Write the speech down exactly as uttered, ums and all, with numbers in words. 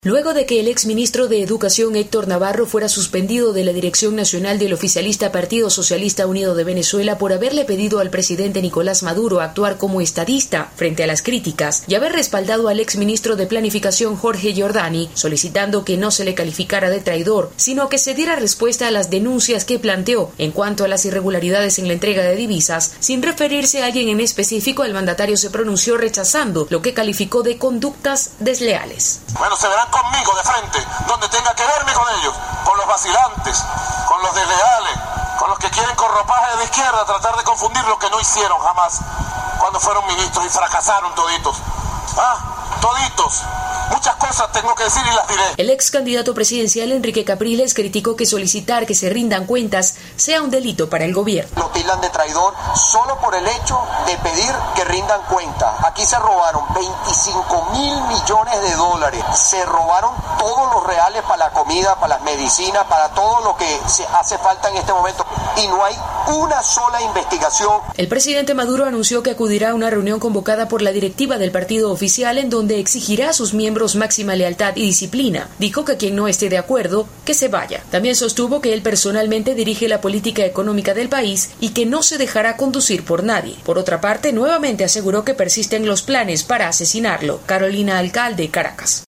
Luego de que el exministro de Educación Héctor Navarro fuera suspendido de la Dirección Nacional del oficialista Partido Socialista Unido de Venezuela por haberle pedido al presidente Nicolás Maduro actuar como estadista frente a las críticas y haber respaldado al exministro de Planificación Jorge Giordani, solicitando que no se le calificara de traidor, sino que se diera respuesta a las denuncias que planteó en cuanto a las irregularidades en la entrega de divisas, sin referirse a alguien en específico, el mandatario se pronunció rechazando lo que calificó de conductas desleales. Bueno, se verán conmigo de frente, donde tenga que verme con ellos, con los vacilantes, con los desleales, con los que quieren con ropaje de la izquierda tratar de confundir lo que no hicieron jamás cuando fueron ministros y fracasaron toditos. Ah, toditos. Muchas cosas tengo que decir y las diré. El ex candidato presidencial Enrique Capriles criticó que solicitar que se rindan cuentas sea un delito para el gobierno. Lo tildan de traidor solo por el hecho de pedir que rindan cuentas. Aquí se robaron veinticinco mil millones de dólares. Se robaron todos los reales para la comida, para las medicinas, para todo lo que se hace falta en este momento. Y no hay una sola investigación. El presidente Maduro anunció que acudirá a una reunión convocada por la directiva del partido oficial en donde exigirá a sus miembros máxima lealtad y disciplina. Dijo que quien no esté de acuerdo, que se vaya. También sostuvo que él personalmente dirige la política económica del país y que no se dejará conducir por nadie. Por otra parte, nuevamente aseguró que persisten los planes para asesinarlo. Carolina Alcalde, Caracas.